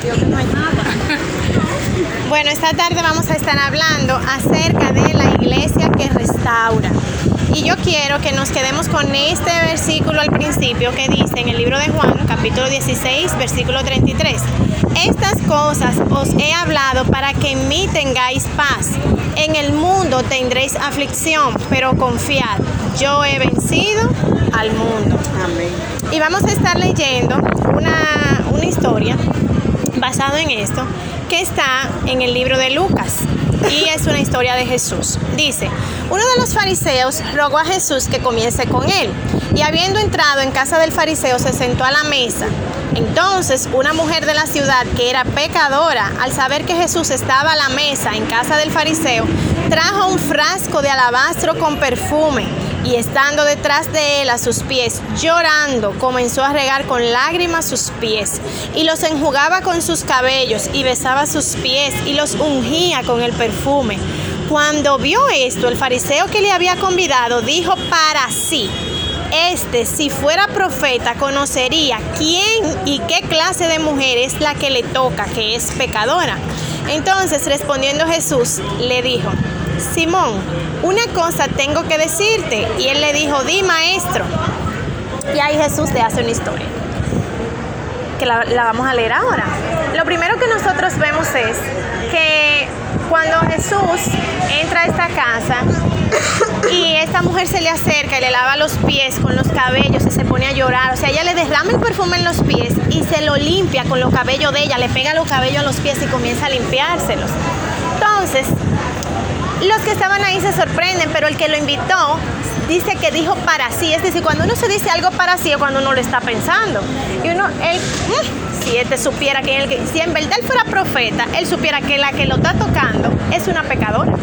Digo que no hay nada. Bueno, esta tarde vamos a estar hablando acerca de la iglesia que restaura. Y yo quiero que nos quedemos con este versículo al principio que dice en el libro de Juan, capítulo 16, versículo 33. Estas cosas os he hablado para que en mí tengáis paz. En el mundo tendréis aflicción, pero confiad, yo he vencido al mundo. Amén. Y vamos a estar leyendo una historia basada en esto que está en el libro de Lucas. Y es una historia de Jesús. Dice, uno de los fariseos rogó a Jesús que comiese con él. Y habiendo entrado en casa del fariseo, se sentó a la mesa. Entonces, una mujer de la ciudad que era pecadora, al saber que Jesús estaba a la mesa en casa del fariseo, trajo un frasco de alabastro con perfume. Y estando detrás de él a sus pies, llorando, comenzó a regar con lágrimas sus pies, y los enjugaba con sus cabellos, y besaba sus pies, y los ungía con el perfume. Cuando vio esto, el fariseo que le había convidado dijo para sí: si fuera profeta, conocería quién y qué clase de mujer es la que le toca, que es pecadora. Entonces, respondiendo Jesús, le dijo: Simón, una cosa tengo que decirte. Y él le dijo: di, maestro. Y ahí Jesús le hace una historia que la vamos a leer ahora. Lo primero que nosotros vemos es que cuando Jesús entra a esta casa y esta mujer se le acerca y le lava los pies con los cabellos y se pone a llorar, o sea, ella le derrama el perfume en los pies y se lo limpia con los cabellos de ella, le pega los cabellos a los pies y comienza a limpiárselos. Entonces, los que estaban ahí se sorprenden, pero el que lo invitó dice que dijo para sí. Es decir, cuando uno se dice algo para sí es cuando uno lo está pensando. Y si supiera si en verdad él fuera profeta, él supiera que la que lo está tocando es una pecadora.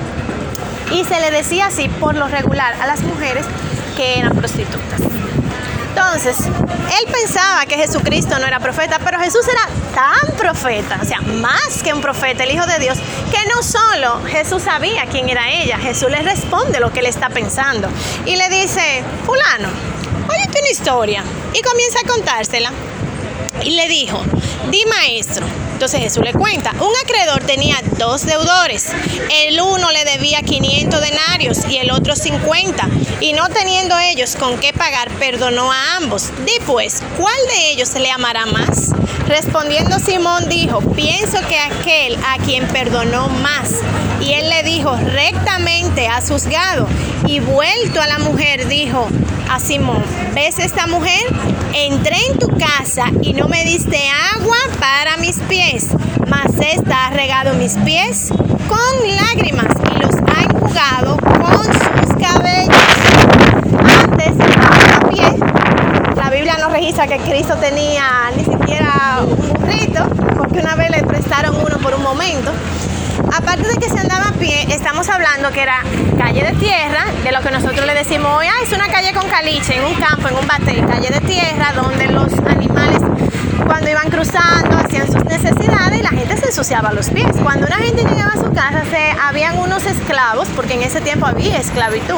Y se le decía así por lo regular a las mujeres que eran prostitutas. Entonces, él pensaba que Jesucristo no era profeta, pero Jesús era tan profeta, o sea, más que un profeta, el Hijo de Dios, que no solo Jesús sabía quién era ella, Jesús le responde lo que él está pensando. Y le dice: fulano, óyete una historia. Y comienza a contársela. Y le dijo: di, maestro. Entonces Jesús le cuenta: un acreedor tenía 2 deudores. El uno le debía 500 denarios y el otro 50. Y no teniendo ellos con qué pagar, perdonó a ambos. Di pues, ¿cuál de ellos se le amará más? Respondiendo Simón dijo: pienso que aquel a quien perdonó más. Y él le dijo: rectamente has juzgado. Y vuelto a la mujer dijo a Simón: ¿ves esta mujer? Entré en tu casa y no me diste agua para mis pies, mas esta ha regado mis pies con lágrimas y los ha enjugado con sus cabellos. Antes de lavar los pies, la Biblia no registra que Cristo tenía ni siquiera un burrito, porque una vez le prestaron uno por un momento. Aparte de que se andaba a pie, estamos hablando que era calle de tierra, de lo que nosotros le decimos hoy: es una calle con caliche, en un campo, en un batel, calle de tierra, donde los animales, cuando iban cruzando, hacían sus necesidades y la gente se ensuciaba los pies. Cuando una gente llegaba a su casa, habían unos esclavos, porque en ese tiempo había esclavitud,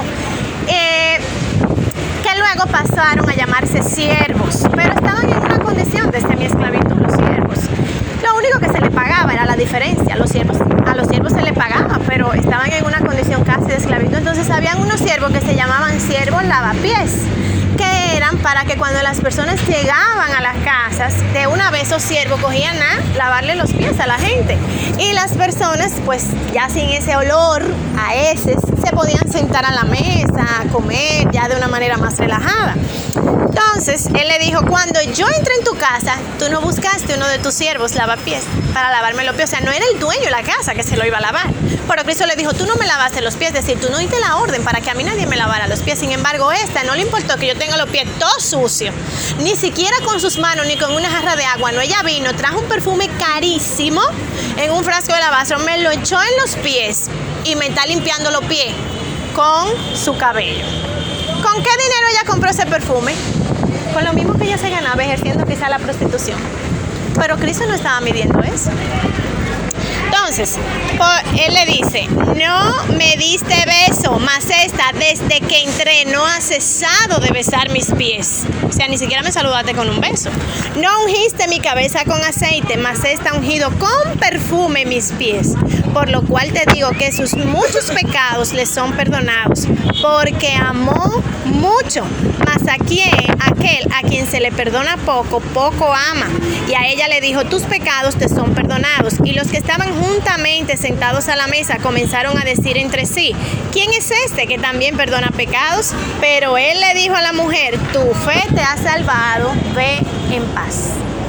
que luego pasaron a llamarse siervos, pero estaban en una condición de semiesclavitud los siervos. Lo único que se le pagaba era la diferencia. A los siervos se le pagaba, pero estaban en una condición casi de esclavitud. Entonces habían unos siervos que se llamaban siervos lavapiés, que eran para que cuando las personas llegaban a las casas, de una vez esos siervos cogían a lavarle los pies a la gente. Y las personas, pues ya sin ese olor a heces, se podían sentar a la mesa, a comer ya de una manera más relajada. Entonces, él le dijo: cuando yo entré en tu casa, tú no buscaste uno de tus siervos lavapiés para lavarme los pies. O sea, no era el dueño de la casa que se lo iba a lavar. Pero Cristo le dijo: tú no me lavaste los pies. Es decir, tú no diste la orden para que a mí nadie me lavara los pies. Sin embargo, esta no le importó que yo tenga los pies todos sucios. Ni siquiera con sus manos, ni con una jarra de agua. No, ella vino, trajo un perfume carísimo en un frasco de alabastro, me lo echó en los pies y me está limpiando los pies con su cabello. ¿Con qué dinero ella compró ese perfume? Con lo mismo que ella se ganaba ejerciendo quizá la prostitución. Pero Cristo no estaba midiendo eso. Entonces, él le dice, no me diste beso, mas esta desde que entré no ha cesado de besar mis pies. O sea, ni siquiera me saludaste con un beso. No ungiste mi cabeza con aceite, mas esta ha ungido con perfume mis pies. Por lo cual te digo que sus muchos pecados le son perdonados, porque amó mucho. Mas aquel a quien se le perdona poco, poco ama. Y a ella le dijo, tus pecados te son perdonados. Y los que estaban juntamente sentados a la mesa comenzaron a decir entre sí, ¿quién es este que también perdona pecados? Pero él le dijo a la mujer, tu fe te ha salvado, ve en paz.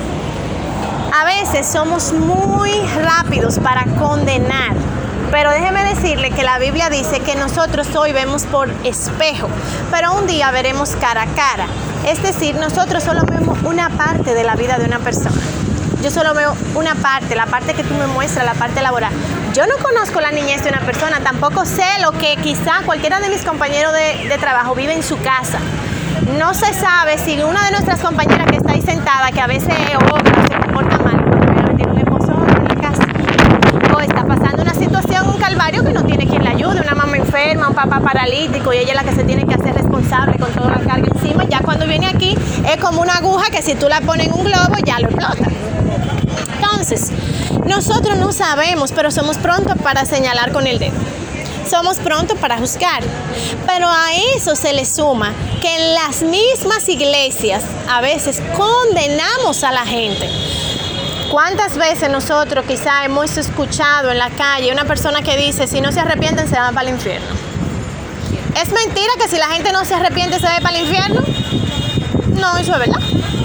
A veces somos muy rápidos para condenar, pero déjeme decirle que la Biblia dice que nosotros hoy vemos por espejo, pero un día veremos cara a cara. Es decir, nosotros solo vemos una parte de la vida de una persona. Yo solo veo una parte, la parte que tú me muestras, la parte laboral. Yo no conozco la niñez de una persona, tampoco sé lo que quizá cualquiera de mis compañeros de trabajo vive en su casa. No se sabe si una de nuestras compañeras que está ahí sentada, que a veces obra, se comporta mal, porque tiene un esposo en la casa, o está pasando una situación, un calvario que no tiene quien la ayude, una mamá enferma, un papá paralítico, y ella es la que se tiene que hacer responsable con toda la carga encima. Ya cuando viene aquí es como una aguja que si tú la pones en un globo ya lo explota. Entonces, nosotros no sabemos, pero somos prontos para señalar con el dedo. Somos prontos para juzgar, pero a eso se le suma que en las mismas iglesias a veces condenamos a la gente. ¿Cuántas veces nosotros quizá hemos escuchado en la calle una persona que dice, si no se arrepienten se van para el infierno? ¿Es mentira que si la gente no se arrepiente se va para el infierno? No, eso es verdad.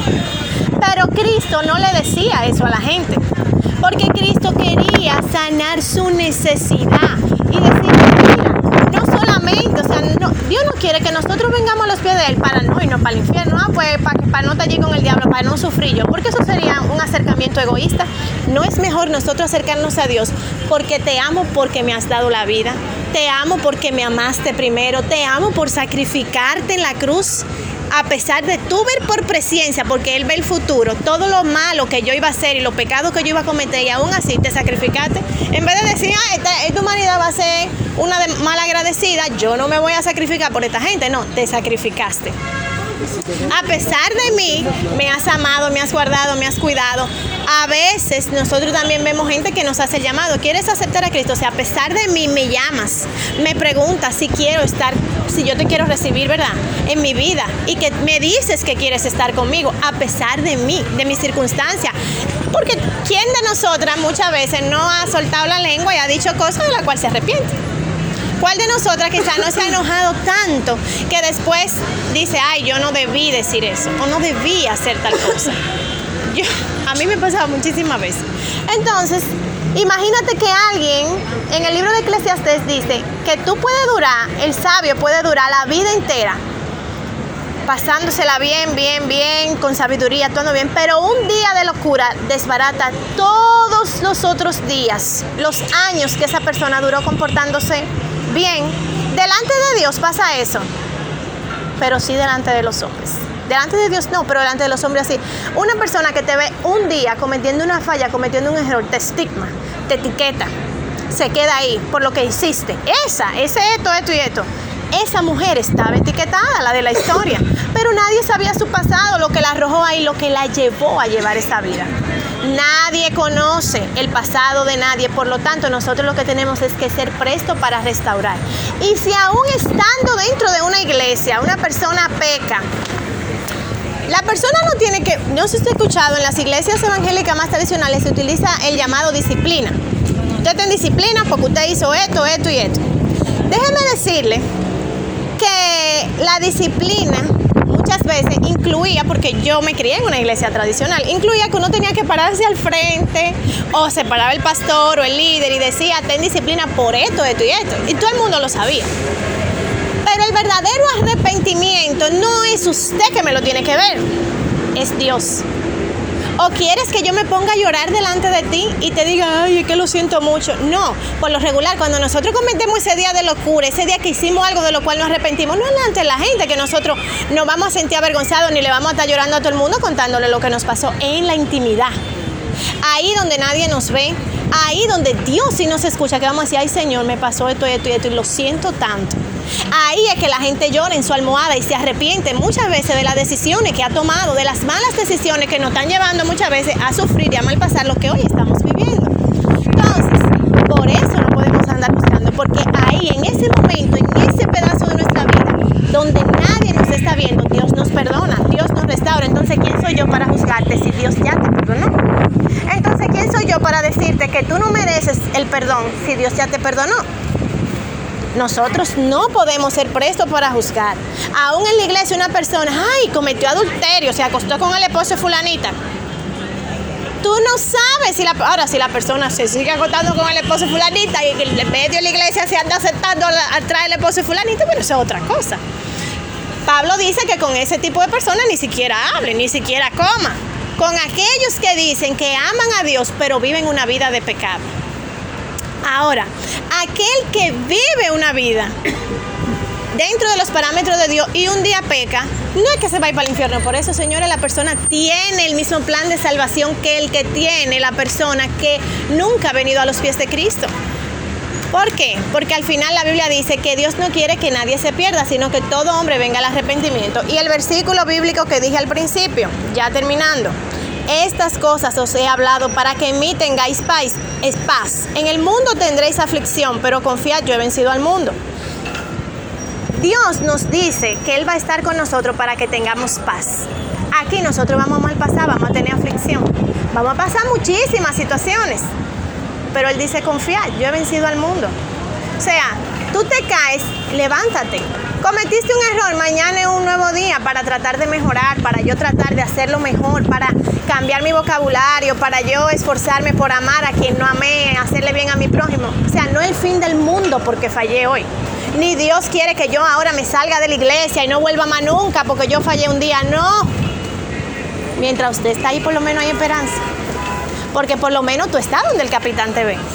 Pero Cristo no le decía eso a la gente, porque Cristo quería sanar su necesidad y decirle, mira, no solamente, o sea, no, Dios no quiere que nosotros vengamos a los pies de Él para no irnos para el infierno, pues para no estar allí con el diablo, para no sufrir yo, porque eso sería un acercamiento egoísta. No es mejor nosotros acercarnos a Dios porque te amo, porque me has dado la vida, te amo porque me amaste primero, te amo por sacrificarte en la cruz, a pesar de tú ver por presciencia, porque Él ve el futuro, todo lo malo que yo iba a hacer y los pecados que yo iba a cometer, y aún así te sacrificaste. En vez de decir, esta humanidad va a ser una malagradecida, yo no me voy a sacrificar por esta gente. No, te sacrificaste. A pesar de mí, me has amado, me has guardado, me has cuidado. A veces nosotros también vemos gente que nos hace el llamado, ¿quieres aceptar a Cristo? O sea, a pesar de mí me llamas, me preguntas si quiero estar, si yo te quiero recibir, ¿verdad? En mi vida, y que me dices que quieres estar conmigo, a pesar de mí, de mis circunstancias. Porque ¿quién de nosotras muchas veces no ha soltado la lengua y ha dicho cosas de las cuales se arrepiente? ¿Cuál de nosotras quizás no se ha enojado tanto que después dice, ay, yo no debí decir eso, o no debí hacer tal cosa? A mí me ha pasado muchísimas veces. Entonces, imagínate que alguien en el libro de Eclesiastés dice que tú puedes durar, el sabio puede durar la vida entera pasándosela bien, con sabiduría, todo bien, pero un día de locura desbarata todos los otros días, los años que esa persona duró comportándose bien. Delante de Dios pasa eso, pero sí delante de los hombres. Delante de Dios no, pero delante de los hombres sí. Una persona que te ve un día cometiendo una falla, cometiendo un error, te estigma, te etiqueta, se queda ahí por lo que hiciste. Ese esto y esto. Esa mujer estaba etiquetada, la de la historia, pero nadie sabía su pasado, lo que la arrojó ahí, lo que la llevó a llevar esta vida. Nadie conoce el pasado de nadie, por lo tanto nosotros lo que tenemos es que ser presto para restaurar. Y si aún estando dentro de una iglesia, una persona peca, la persona no tiene que, no sé si usted ha escuchado, en las iglesias evangélicas más tradicionales se utiliza el llamado disciplina. Usted está en disciplina porque usted hizo esto y esto. Déjeme decirle que la disciplina muchas veces incluía, porque yo me crié en una iglesia tradicional, incluía que uno tenía que pararse al frente o se paraba el pastor o el líder y decía, ten disciplina por esto y esto, y todo el mundo lo sabía. Pero el verdadero arrepentimiento no es usted que me lo tiene que ver, es Dios. ¿O quieres que yo me ponga a llorar delante de ti y te diga, ay, es que lo siento mucho? No, por lo regular, cuando nosotros cometemos ese día de locura, ese día que hicimos algo de lo cual nos arrepentimos, no es delante de la gente que nosotros nos vamos a sentir avergonzados ni le vamos a estar llorando a todo el mundo contándole lo que nos pasó en la intimidad. Ahí donde nadie nos ve, Ahí donde Dios sí nos escucha, que vamos a decir, ay Señor, me pasó esto y esto y esto y lo siento tanto. Ahí es que la gente llora en su almohada y se arrepiente muchas veces de las decisiones que ha tomado, de las malas decisiones que nos están llevando muchas veces a sufrir y a malpasar lo que hoy estamos viviendo. Entonces, por eso no podemos andar buscando, porque ahí, en ese momento, en ese pedazo de nuestra vida, donde nadie nos está viendo, Dios nos perdona, Dios nos restaura. Entonces, ¿quién soy yo para juzgarte si Dios ya te perdonó? Entonces, ¿quién soy yo para decirte que tú no mereces el perdón si Dios ya te perdonó? Nosotros no podemos ser prestos para juzgar. Aún en la iglesia una persona, ay, cometió adulterio, se acostó con el esposo de fulanita. Tú no sabes si la persona se sigue acostando con el esposo de fulanita y en el medio de la iglesia se anda aceptando atrás del esposo de fulanita, pero eso es otra cosa. Pablo dice que con ese tipo de personas ni siquiera hable, ni siquiera coma. Con aquellos que dicen que aman a Dios, pero viven una vida de pecado. Ahora, aquel que vive una vida dentro de los parámetros de Dios y un día peca, no es que se va a ir para el infierno. Por eso, señores, la persona tiene el mismo plan de salvación que el que tiene la persona que nunca ha venido a los pies de Cristo. ¿Por qué? Porque al final la Biblia dice que Dios no quiere que nadie se pierda, sino que todo hombre venga al arrepentimiento. Y el versículo bíblico que dije al principio, ya terminando: estas cosas os he hablado para que en mí tengáis paz. En el mundo tendréis aflicción, pero confiad, yo he vencido al mundo. Dios nos dice que Él va a estar con nosotros para que tengamos paz. Aquí nosotros vamos a malpasar, vamos a tener aflicción, vamos a pasar muchísimas situaciones, pero Él dice, confiad, yo he vencido al mundo. O sea, tú te caes, levántate. Cometiste un error, mañana es un nuevo día para tratar de mejorar, para yo tratar de hacerlo mejor, para cambiar mi vocabulario, para yo esforzarme por amar a quien no amé, hacerle bien a mi prójimo. O sea, no es el fin del mundo porque fallé hoy. Ni Dios quiere que yo ahora me salga de la iglesia y no vuelva más nunca porque yo fallé un día. No. Mientras usted está ahí, por lo menos hay esperanza. Porque por lo menos tú estás donde el capitán te ve.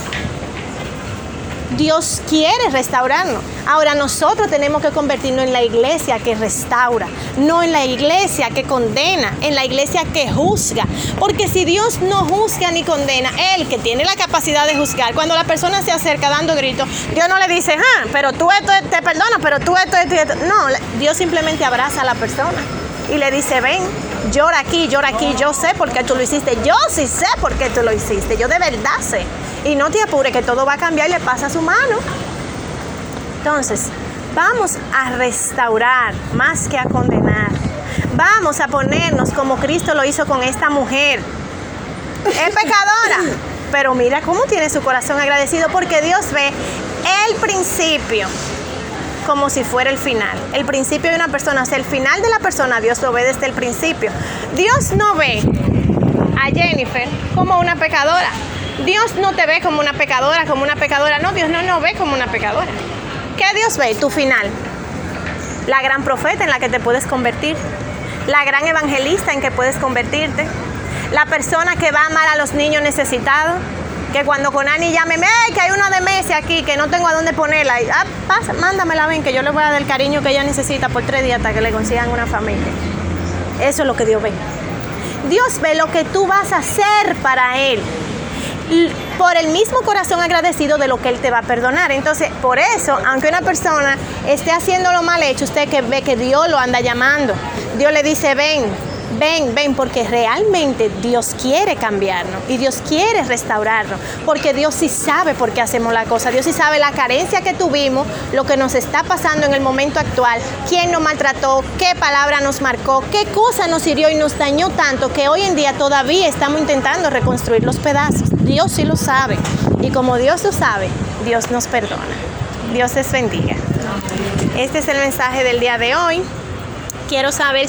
Dios quiere restaurarnos. Ahora nosotros tenemos que convertirnos en la iglesia que restaura, no en la iglesia que condena, en la iglesia que juzga. Porque si Dios no juzga ni condena, Él que tiene la capacidad de juzgar, cuando la persona se acerca dando gritos, Dios no le dice, pero tú esto te perdono, pero tú esto. No, Dios simplemente abraza a la persona y le dice, ven, llora aquí, yo sé por qué tú lo hiciste, yo sí sé por qué tú lo hiciste, yo de verdad sé. Y no te apures que todo va a cambiar y le pasa su mano. Entonces, vamos a restaurar más que a condenar. Vamos a ponernos como Cristo lo hizo con esta mujer. Es pecadora, pero mira cómo tiene su corazón agradecido porque Dios ve el principio como si fuera el final. El principio de una persona, o sea, el final de la persona, Dios lo ve desde el principio. Dios no ve a Jennifer como una pecadora. Dios no te ve como una pecadora. No, Dios no nos ve como una pecadora. ¿Qué Dios ve? Tu final. La gran profeta en la que te puedes convertir. La gran evangelista en que puedes convertirte. La persona que va a amar a los niños necesitados. Que cuando Conani llame, que hay una de Messi aquí, que no tengo a dónde ponerla. Pasa, mándamela, ven, que yo le voy a dar el cariño que ella necesita por 3 días hasta que le consigan una familia. Eso es lo que Dios ve. Dios ve lo que tú vas a hacer para Él. Por el mismo corazón agradecido de lo que Él te va a perdonar. Entonces, por eso, aunque una persona esté haciendo lo mal hecho, usted que ve que Dios lo anda llamando, Dios le dice, ven, porque realmente Dios quiere cambiarnos y Dios quiere restaurarnos, porque Dios sí sabe por qué hacemos la cosa, Dios sí sabe la carencia que tuvimos, lo que nos está pasando en el momento actual, quién nos maltrató, qué palabra nos marcó, qué cosa nos hirió y nos dañó tanto que hoy en día todavía estamos intentando reconstruir los pedazos. Dios sí lo sabe y como Dios lo sabe, Dios nos perdona. Dios les bendiga. Este es el mensaje del día de hoy. Quiero saber